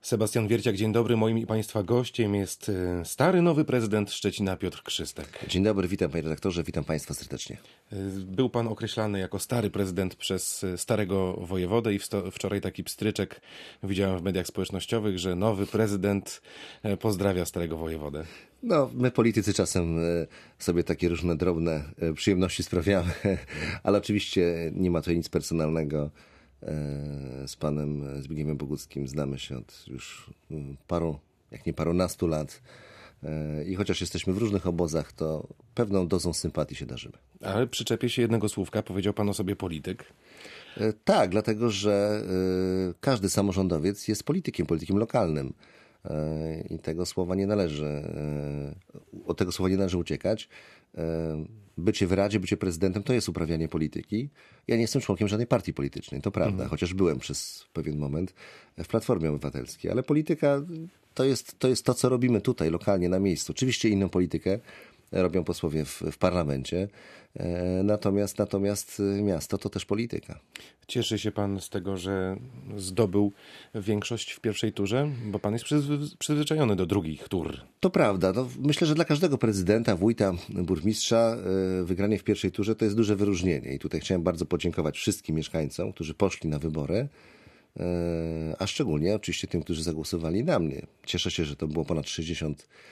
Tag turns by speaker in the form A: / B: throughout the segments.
A: Sebastian Wierciak, dzień dobry. Moim i Państwa gościem jest stary, nowy prezydent Szczecina Piotr Krzystek.
B: Dzień dobry, witam panie redaktorze, witam Państwa serdecznie.
A: Był pan określany jako stary prezydent przez starego wojewodę i wczoraj taki pstryczek widziałem w mediach społecznościowych, że nowy prezydent pozdrawia starego wojewodę.
B: No, my politycy czasem sobie takie różne drobne przyjemności sprawiamy, ale oczywiście nie ma tutaj nic personalnego. Z panem Zbigniewem Boguckim znamy się od już paru, jak nie parunastu lat i chociaż jesteśmy w różnych obozach, to pewną dozą sympatii się darzymy. Ale
A: przyczepię się jednego słówka, powiedział pan o sobie polityk.
B: Tak, dlatego że każdy samorządowiec jest politykiem lokalnym. I tego słowa nie należy, od tego słowa nie należy uciekać. Bycie w Radzie, bycie prezydentem to jest uprawianie polityki. Ja nie jestem członkiem żadnej partii politycznej, to prawda, chociaż byłem przez pewien moment w Platformie Obywatelskiej, ale polityka to jest to, co robimy tutaj, lokalnie, na miejscu. Oczywiście inną politykę robią posłowie w parlamencie, natomiast miasto to też polityka.
A: Cieszy się pan z tego, że zdobył większość w pierwszej turze? Bo pan jest przyzwyczajony do drugich tur.
B: To prawda. No, myślę, że dla każdego prezydenta, wójta, burmistrza wygranie w pierwszej turze to jest duże wyróżnienie. I tutaj chciałem bardzo podziękować wszystkim mieszkańcom, którzy poszli na wybory, a szczególnie oczywiście tym, którzy zagłosowali na mnie. Cieszę się, że to było ponad 60%.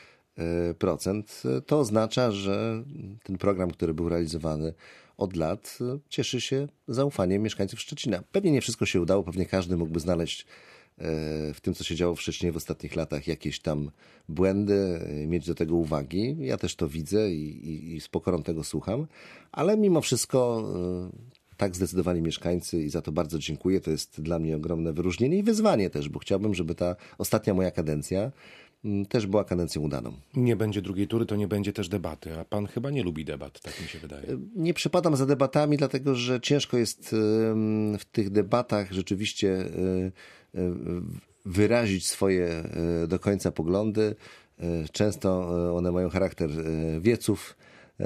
B: To oznacza, że ten program, który był realizowany od lat, cieszy się zaufaniem mieszkańców Szczecina. Pewnie nie wszystko się udało, pewnie każdy mógłby znaleźć w tym, co się działo w Szczecinie w ostatnich latach, jakieś tam błędy, mieć do tego uwagi. Ja też to widzę i z pokorą tego słucham, ale mimo wszystko tak zdecydowali mieszkańcy i za to bardzo dziękuję. To jest dla mnie ogromne wyróżnienie i wyzwanie też, bo chciałbym, żeby ta ostatnia moja kadencja też była kadencją udaną.
A: Nie będzie drugiej tury, to nie będzie też debaty, a pan chyba nie lubi debat, tak mi się wydaje.
B: Nie przepadam za debatami, dlatego że ciężko jest w tych debatach rzeczywiście wyrazić swoje do końca poglądy. Często one mają charakter wieców.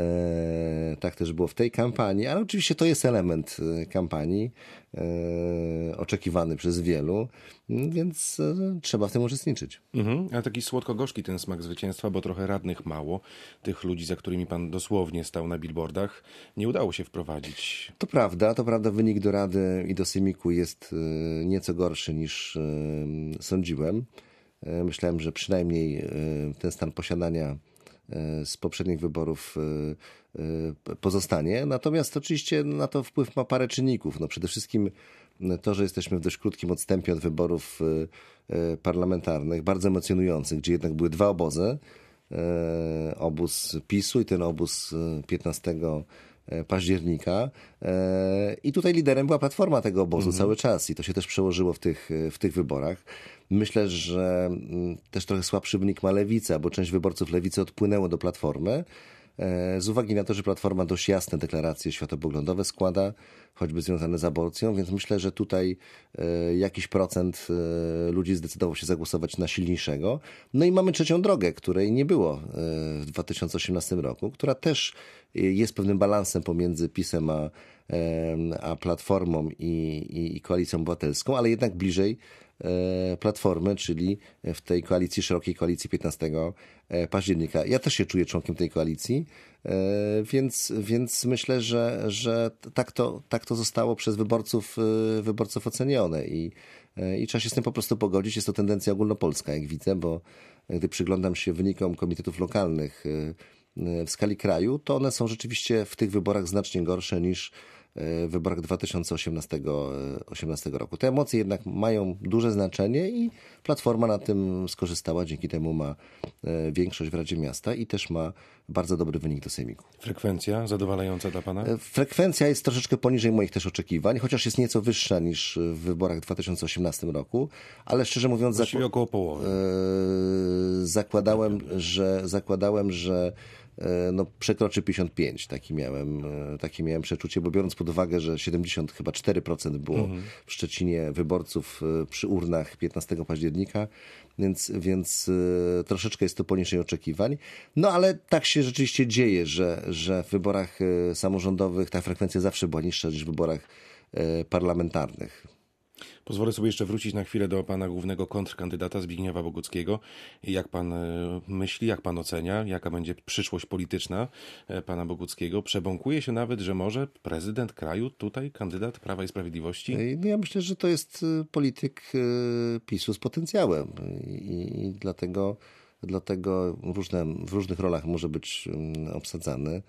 B: Tak też było w tej kampanii, ale oczywiście to jest element kampanii oczekiwany przez wielu, więc trzeba w tym uczestniczyć.
A: A taki słodko-gorzki ten smak zwycięstwa, bo trochę radnych mało, tych ludzi, za którymi pan dosłownie stał na billboardach, nie udało się wprowadzić.
B: To prawda, wynik do Rady i do Sejmiku jest nieco gorszy niż sądziłem. Myślałem, że przynajmniej ten stan posiadania z poprzednich wyborów pozostanie. Natomiast oczywiście na to wpływ ma parę czynników. No przede wszystkim to, że jesteśmy w dość krótkim odstępie od wyborów parlamentarnych, bardzo emocjonujących, gdzie jednak były dwa obozy. Obóz PiS-u i ten obóz 15 października. I tutaj liderem była Platforma tego obozu cały czas i to się też przełożyło w tych wyborach. Myślę, że też trochę słabszy wynik ma Lewica, bo część wyborców Lewicy odpłynęło do Platformy z uwagi na to, że Platforma dość jasne deklaracje światopoglądowe składa, choćby związane z aborcją, więc myślę, że tutaj jakiś procent ludzi zdecydował się zagłosować na silniejszego. No i mamy trzecią drogę, której nie było w 2018 roku, która też jest pewnym balansem pomiędzy PiS-em a Platformą i Koalicją Obywatelską, ale jednak bliżej Platformy, czyli w tej koalicji, szerokiej koalicji 15 października. Ja też się czuję członkiem tej koalicji, więc myślę, że tak to zostało przez wyborców ocenione i trzeba się z tym po prostu pogodzić. Jest to tendencja ogólnopolska, jak widzę, bo gdy przyglądam się wynikom komitetów lokalnych w skali kraju, to one są rzeczywiście w tych wyborach znacznie gorsze niż w wyborach 2018 roku. Te emocje jednak mają duże znaczenie i Platforma na tym skorzystała. Dzięki temu ma większość w Radzie Miasta i też ma bardzo dobry wynik do Sejmiku.
A: Frekwencja zadowalająca dla pana?
B: Frekwencja jest troszeczkę poniżej moich też oczekiwań, chociaż jest nieco wyższa niż w wyborach w 2018 roku, ale szczerze mówiąc...
A: Właściwie około połowy.
B: Zakładałem, że przekroczy 55. Takie miałem przeczucie, bo biorąc pod uwagę, że 74% było w Szczecinie wyborców przy urnach 15 października, więc troszeczkę jest to poniżej oczekiwań. No ale tak się rzeczywiście dzieje, że w wyborach samorządowych ta frekwencja zawsze była niższa niż w wyborach parlamentarnych.
A: Pozwolę sobie jeszcze wrócić na chwilę do pana głównego kontrkandydata Zbigniewa Boguckiego. Jak pan myśli, jak pan ocenia, jaka będzie przyszłość polityczna pana Boguckiego? Przebąkuje się nawet, że może prezydent kraju tutaj kandydat Prawa i Sprawiedliwości?
B: No ja myślę, że to jest polityk PiS-u z potencjałem i dlatego w różnych rolach może być obsadzany.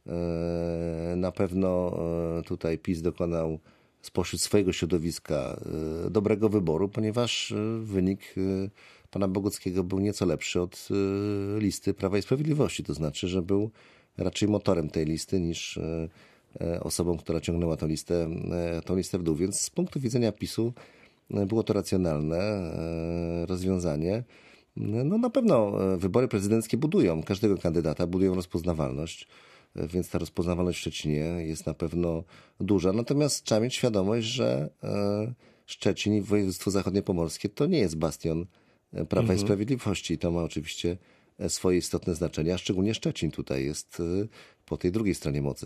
B: Na pewno tutaj PiS dokonał spośród swojego środowiska dobrego wyboru, ponieważ wynik pana Boguckiego był nieco lepszy od listy Prawa i Sprawiedliwości. To znaczy, że był raczej motorem tej listy niż osobą, która ciągnęła tą listę w dół. Więc z punktu widzenia PiS-u było to racjonalne rozwiązanie. No na pewno wybory prezydenckie budują każdego kandydata, budują rozpoznawalność, więc ta rozpoznawalność w Szczecinie jest na pewno duża. Natomiast trzeba mieć świadomość, że Szczecin i województwo zachodniopomorskie to nie jest bastion Prawa i Sprawiedliwości. To ma oczywiście swoje istotne znaczenie, a szczególnie Szczecin tutaj jest po tej drugiej stronie mocy.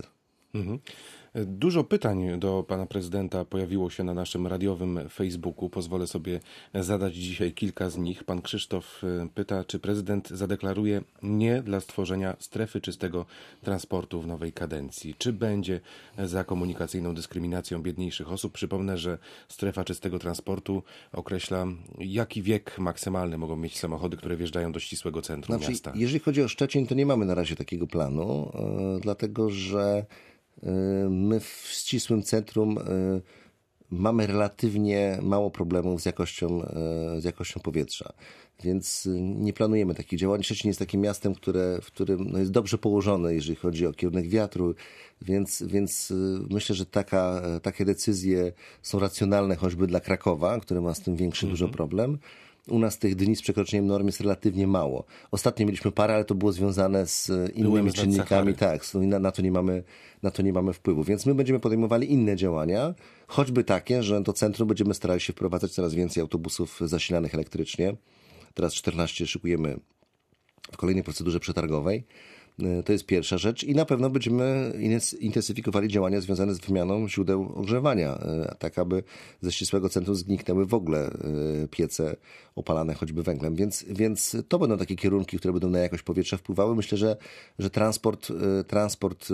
A: Dużo pytań do pana prezydenta pojawiło się na naszym radiowym Facebooku. Pozwolę sobie zadać dzisiaj kilka z nich. Pan Krzysztof pyta, czy prezydent zadeklaruje nie dla stworzenia strefy czystego transportu w nowej kadencji. Czy będzie za komunikacyjną dyskryminacją biedniejszych osób? Przypomnę, że strefa czystego transportu określa, jaki wiek maksymalny mogą mieć samochody, które wjeżdżają do ścisłego centrum miasta.
B: Jeżeli chodzi o Szczecin, to nie mamy na razie takiego planu, dlatego że my w ścisłym centrum mamy relatywnie mało problemów z jakością powietrza, więc nie planujemy takich działań. Szczecin jest takim miastem, w którym jest dobrze położone, jeżeli chodzi o kierunek wiatru, więc myślę, że takie decyzje są racjonalne choćby dla Krakowa, który ma z tym większy dużo problem. U nas tych dni z przekroczeniem norm jest relatywnie mało. Ostatnio mieliśmy parę, ale to było związane z innymi czynnikami. Tak, na to nie mamy wpływu. Więc my będziemy podejmowali inne działania, choćby takie, że do centrum będziemy starali się wprowadzać coraz więcej autobusów zasilanych elektrycznie. Teraz 14 szykujemy w kolejnej procedurze przetargowej. To jest pierwsza rzecz i na pewno będziemy intensyfikowali działania związane z wymianą źródeł ogrzewania, tak aby ze ścisłego centrum zniknęły w ogóle piece opalane choćby węglem. Więc to będą takie kierunki, które będą na jakość powietrza wpływały. Myślę, że transport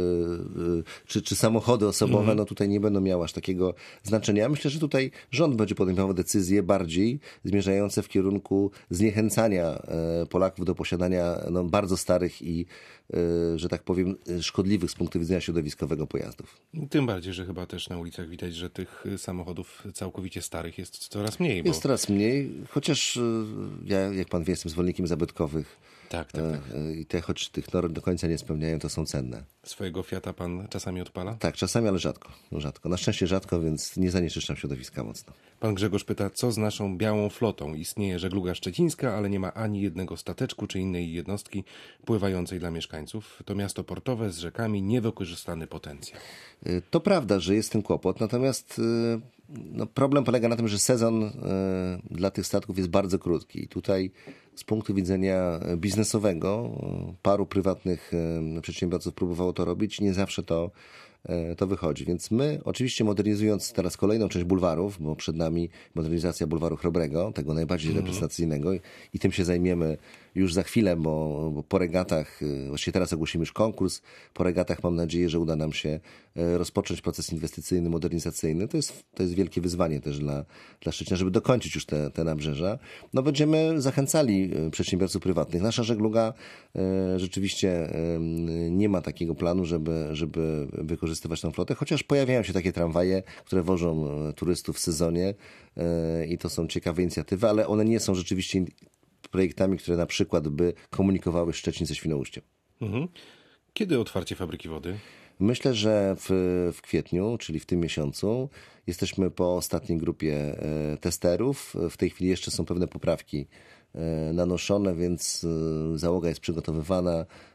B: czy samochody osobowe no tutaj nie będą miały aż takiego znaczenia. Myślę, że tutaj rząd będzie podejmował decyzje bardziej zmierzające w kierunku zniechęcania Polaków do posiadania bardzo starych i że tak powiem, szkodliwych z punktu widzenia środowiskowego pojazdów.
A: Tym bardziej, że chyba też na ulicach widać, że tych samochodów całkowicie starych jest coraz mniej.
B: Jest coraz mniej, chociaż ja, jak pan wie, jestem zwolennikiem zabytkowych.
A: Tak.
B: I choć tych norm do końca nie spełniają, to są cenne.
A: Swojego Fiata pan czasami odpala?
B: Tak, czasami, ale rzadko. Na szczęście rzadko, więc nie zanieczyszczam środowiska mocno.
A: Pan Grzegorz pyta, co z naszą białą flotą? Istnieje żegluga szczecińska, ale nie ma ani jednego stateczku czy innej jednostki pływającej dla mieszkańców. To miasto portowe z rzekami, niewykorzystany potencjał.
B: To prawda, że jest ten kłopot, natomiast problem polega na tym, że sezon dla tych statków jest bardzo krótki. I tutaj z punktu widzenia biznesowego paru prywatnych przedsiębiorców próbowało to robić. Nie zawsze to wychodzi. Więc my, oczywiście modernizując teraz kolejną część bulwarów, bo przed nami modernizacja bulwaru Chrobrego, tego najbardziej reprezentacyjnego i tym się zajmiemy już za chwilę, bo po regatach, właściwie teraz ogłosimy już konkurs, po regatach mam nadzieję, że uda nam się rozpocząć proces inwestycyjny, modernizacyjny. To jest wielkie wyzwanie też dla Szczecina, żeby dokończyć już te nabrzeża. Będziemy zachęcali przedsiębiorców prywatnych. Nasza żegluga rzeczywiście nie ma takiego planu, żeby wykorzystywać tę flotę, chociaż pojawiają się takie tramwaje, które wożą turystów w sezonie i to są ciekawe inicjatywy, ale one nie są rzeczywiście projektami, które na przykład by komunikowały Szczecin ze Świnoujściem.
A: Kiedy otwarcie fabryki wody?
B: Myślę, że w kwietniu, czyli w tym miesiącu, jesteśmy po ostatniej grupie testerów. W tej chwili jeszcze są pewne poprawki nanoszone, więc załoga jest przygotowywana.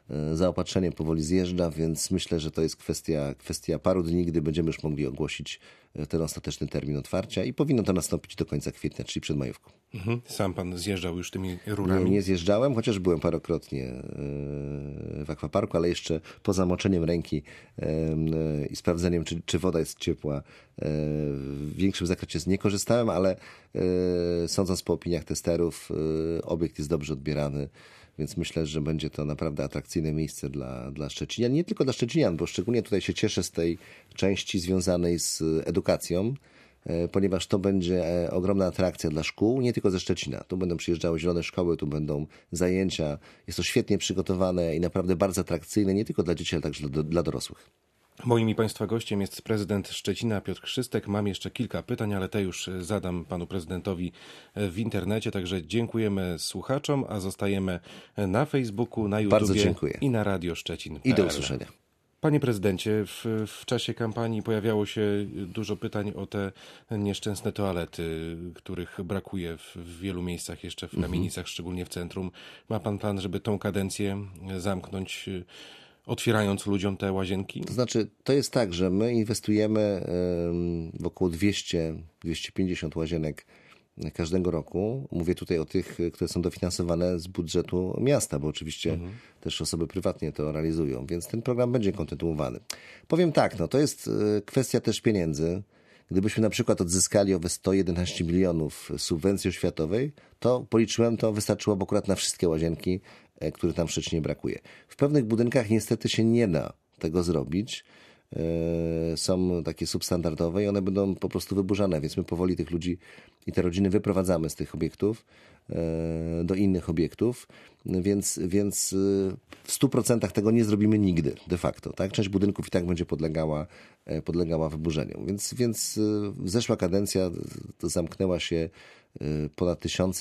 B: zaopatrzenie powoli zjeżdża, więc myślę, że to jest kwestia paru dni, gdy będziemy już mogli ogłosić ten ostateczny termin otwarcia i powinno to nastąpić do końca kwietnia, czyli przed majówką.
A: Sam pan zjeżdżał już tymi rurami?
B: Nie zjeżdżałem, chociaż byłem parokrotnie w akwaparku, ale jeszcze po zamoczeniem ręki i sprawdzeniem, czy woda jest ciepła, w większym zakresie nie korzystałem, ale sądząc po opiniach testerów, obiekt jest dobrze odbierany. Więc myślę, że będzie to naprawdę atrakcyjne miejsce dla Szczecinian. Nie tylko dla Szczecinian, bo szczególnie tutaj się cieszę z tej części związanej z edukacją, ponieważ to będzie ogromna atrakcja dla szkół, nie tylko ze Szczecina. Tu będą przyjeżdżały zielone szkoły, tu będą zajęcia. Jest to świetnie przygotowane i naprawdę bardzo atrakcyjne, nie tylko dla dzieci, ale także dla dorosłych.
A: Moim i Państwa gościem jest prezydent Szczecina Piotr Chrzystek. Mam jeszcze kilka pytań, ale te już zadam panu prezydentowi w internecie, także dziękujemy słuchaczom, a zostajemy na Facebooku, na YouTubie i na Radio Szczecin.
B: I do usłyszenia.
A: Panie prezydencie, w czasie kampanii pojawiało się dużo pytań o te nieszczęsne toalety, których brakuje w wielu miejscach, jeszcze w kamienicach, szczególnie w centrum. Ma pan plan, żeby tą kadencję zamknąć, otwierając ludziom te łazienki?
B: To znaczy, to jest tak, że my inwestujemy w około 200-250 łazienek każdego roku. Mówię tutaj o tych, które są dofinansowane z budżetu miasta, bo oczywiście też osoby prywatnie to realizują, więc ten program będzie kontynuowany. Powiem tak, no to jest kwestia też pieniędzy. Gdybyśmy na przykład odzyskali owe 111 milionów subwencji oświatowej, to policzyłem, to wystarczyłoby akurat na wszystkie łazienki, które tam w Szczecinie brakuje. W pewnych budynkach niestety się nie da tego zrobić. Są takie substandardowe i one będą po prostu wyburzane, więc my powoli tych ludzi i te rodziny wyprowadzamy z tych obiektów do innych obiektów, więc w 100% tego nie zrobimy nigdy de facto. Tak? Część budynków i tak będzie podlegała wyburzeniu. Więc zeszła kadencja zamknęła się ponad 1000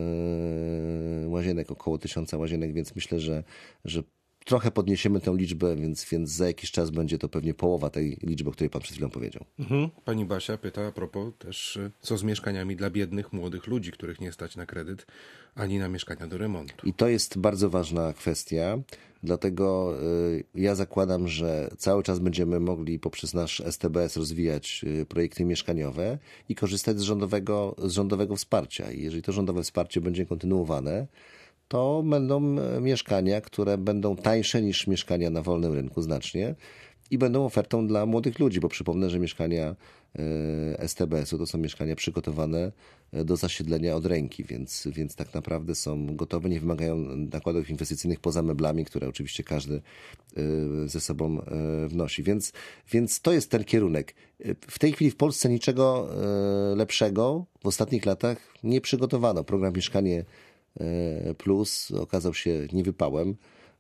B: łazienek, około 1000 łazienek, więc myślę, że trochę podniesiemy tę liczbę, więc za jakiś czas będzie to pewnie połowa tej liczby, o której pan przed chwilą powiedział.
A: Pani Basia pyta a propos też, co z mieszkaniami dla biednych, młodych ludzi, których nie stać na kredyt, ani na mieszkania do remontu.
B: I to jest bardzo ważna kwestia, dlatego ja zakładam, że cały czas będziemy mogli poprzez nasz STBS rozwijać projekty mieszkaniowe i korzystać z rządowego wsparcia. I jeżeli to rządowe wsparcie będzie kontynuowane, to będą mieszkania, które będą tańsze niż mieszkania na wolnym rynku znacznie i będą ofertą dla młodych ludzi, bo przypomnę, że mieszkania STBS-u to są mieszkania przygotowane do zasiedlenia od ręki, więc tak naprawdę są gotowe, nie wymagają nakładów inwestycyjnych poza meblami, które oczywiście każdy ze sobą wnosi. Więc to jest ten kierunek. W tej chwili w Polsce niczego lepszego w ostatnich latach nie przygotowano. Program Mieszkanie Plus okazał się niewypałem.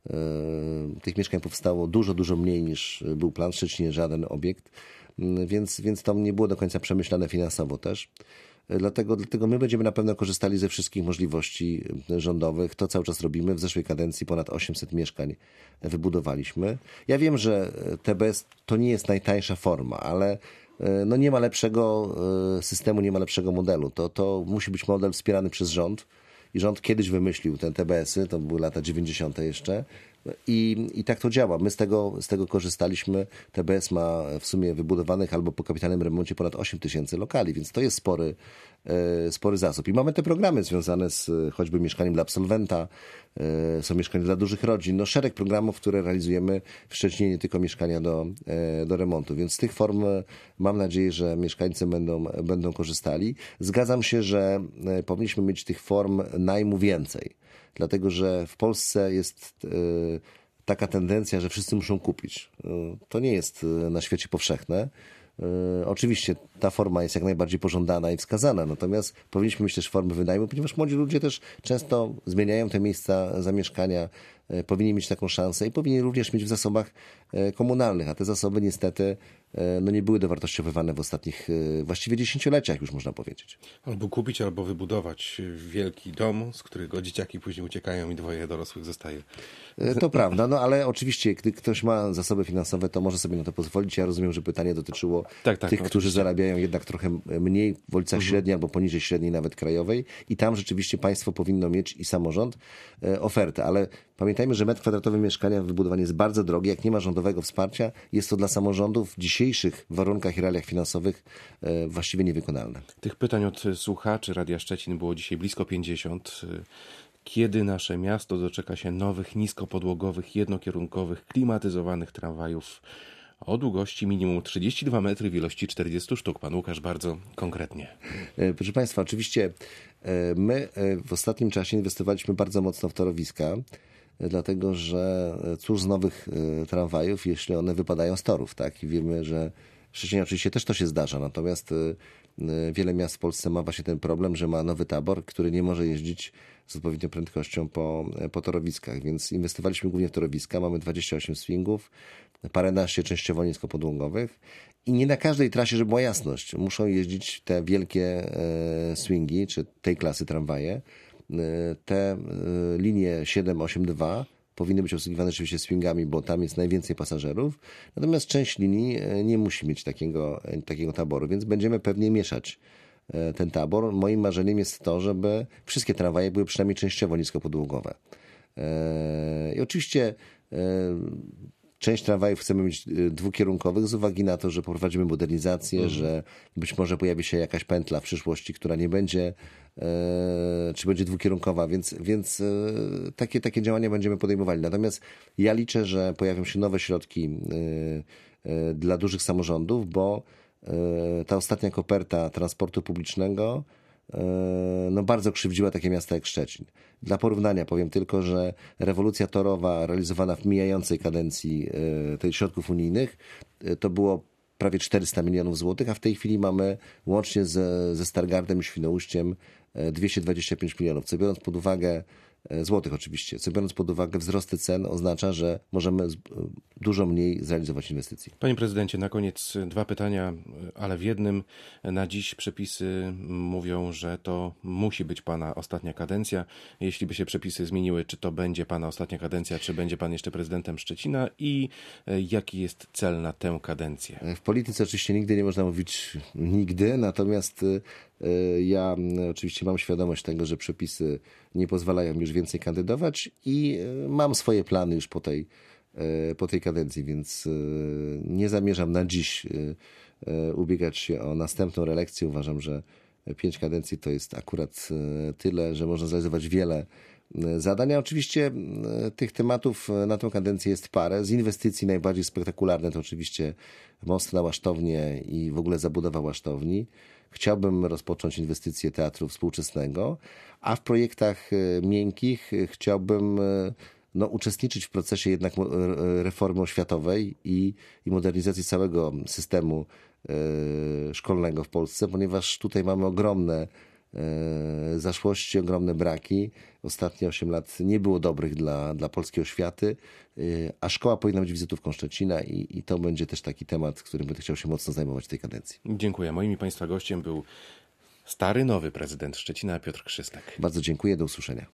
B: Tych mieszkań powstało dużo mniej niż był plan, w Szczecinie żaden obiekt, więc to nie było do końca przemyślane finansowo też. Dlatego my będziemy na pewno korzystali ze wszystkich możliwości rządowych. To cały czas robimy. W zeszłej kadencji ponad 800 mieszkań wybudowaliśmy. Ja wiem, że TBS to nie jest najtańsza forma, ale no nie ma lepszego systemu, nie ma lepszego modelu. To musi być model wspierany przez rząd. I rząd kiedyś wymyślił te TBS-y, to były lata 90. jeszcze i tak to działa. My z tego korzystaliśmy. TBS ma w sumie wybudowanych albo po kapitalnym remoncie ponad 8 000 lokali, więc to jest spory zasób. I mamy te programy związane z choćby mieszkaniem dla absolwenta, są mieszkania dla dużych rodzin, no szereg programów, które realizujemy w Szczecinie, nie tylko mieszkania do remontu, więc z tych form mam nadzieję, że mieszkańcy będą korzystali. Zgadzam się, że powinniśmy mieć tych form najmu więcej, dlatego że w Polsce jest taka tendencja, że wszyscy muszą kupić. To nie jest na świecie powszechne. Oczywiście ta forma jest jak najbardziej pożądana i wskazana, natomiast powinniśmy mieć też formy wynajmu, ponieważ młodzi ludzie też często zmieniają te miejsca zamieszkania, powinni mieć taką szansę i powinni również mieć w zasobach komunalnych, a te zasoby niestety no nie były dowartościowywane w ostatnich właściwie dziesięcioleciach, już można powiedzieć.
A: Albo kupić, albo wybudować wielki dom, z którego dzieciaki później uciekają i 2 dorosłych zostaje.
B: To prawda, no ale oczywiście, gdy ktoś ma zasoby finansowe, to może sobie na to pozwolić. Ja rozumiem, że pytanie dotyczyło tych, którzy zarabiają zarabiają jednak trochę mniej w okolicach średniej albo poniżej średniej nawet krajowej i tam rzeczywiście państwo powinno mieć i samorząd ofertę, ale pamiętajmy, że metr kwadratowy mieszkania wybudowanie jest bardzo drogie. Jak nie ma rządowego wsparcia, jest to dla samorządów w dzisiejszych warunkach i realiach finansowych właściwie niewykonalne.
A: Tych pytań od słuchaczy Radia Szczecin było dzisiaj blisko 50. Kiedy nasze miasto doczeka się nowych, niskopodłogowych, jednokierunkowych, klimatyzowanych tramwajów o długości minimum 32 metry w ilości 40 sztuk? Pan Łukasz bardzo konkretnie.
B: Proszę Państwa, oczywiście my w ostatnim czasie inwestowaliśmy bardzo mocno w torowiska, dlatego że cóż z nowych tramwajów, jeśli one wypadają z torów, tak? I wiemy, że w Szczecinie oczywiście też to się zdarza, natomiast wiele miast w Polsce ma właśnie ten problem, że ma nowy tabor, który nie może jeździć z odpowiednią prędkością po torowiskach, więc inwestowaliśmy głównie w torowiska, mamy 28 swingów, paręnaście częściowo niskopodłogowych i nie na każdej trasie, żeby była jasność, muszą jeździć te wielkie swingi, czy tej klasy tramwaje. Te linie 7, 8, 2 powinny być obsługiwane oczywiście swingami, bo tam jest najwięcej pasażerów, natomiast część linii nie musi mieć takiego taboru, więc będziemy pewnie mieszać ten tabor. Moim marzeniem jest to, żeby wszystkie tramwaje były przynajmniej częściowo niskopodłogowe. I oczywiście część tramwajów chcemy mieć dwukierunkowych z uwagi na to, że prowadzimy modernizację, że być może pojawi się jakaś pętla w przyszłości, która nie będzie, czy będzie dwukierunkowa, więc takie działania będziemy podejmowali. Natomiast ja liczę, że pojawią się nowe środki dla dużych samorządów, bo ta ostatnia koperta transportu publicznego bardzo krzywdziła takie miasta jak Szczecin. Dla porównania powiem tylko, że rewolucja torowa realizowana w mijającej kadencji tych środków unijnych to było prawie 400 milionów złotych, a w tej chwili mamy łącznie ze Stargardem i Świnoujściem 225 milionów, co biorąc pod uwagę złotych oczywiście, co biorąc pod uwagę wzrosty cen oznacza, że możemy dużo mniej zrealizować inwestycji.
A: Panie prezydencie, na koniec 2 pytania, ale w jednym. Na dziś przepisy mówią, że to musi być pana ostatnia kadencja. Jeśli by się przepisy zmieniły, czy to będzie pana ostatnia kadencja, czy będzie pan jeszcze prezydentem Szczecina i jaki jest cel na tę kadencję?
B: W polityce oczywiście nigdy nie można mówić nigdy, natomiast ja oczywiście mam świadomość tego, że przepisy nie pozwalają mi już więcej kandydować i mam swoje plany już po tej kadencji, więc nie zamierzam na dziś ubiegać się o następną reelekcję. Uważam, że 5 kadencji to jest akurat tyle, że można zrealizować wiele zadań. A oczywiście tych tematów na tę kadencję jest parę. Z inwestycji najbardziej spektakularne to oczywiście most na Łasztownię i w ogóle zabudowa Łasztowni. Chciałbym rozpocząć inwestycje teatru współczesnego, a w projektach miękkich chciałbym uczestniczyć w procesie jednak reformy oświatowej i modernizacji całego systemu szkolnego w Polsce, ponieważ tutaj mamy ogromne zaszłości, ogromne braki. Ostatnie 8 lat nie było dobrych dla polskiej oświaty, a szkoła powinna być wizytówką Szczecina i to będzie też taki temat, którym będę chciał się mocno zajmować w tej kadencji.
A: Dziękuję. Moim i państwa gościem był stary, nowy prezydent Szczecina, Piotr Krzystek.
B: Bardzo dziękuję, do usłyszenia.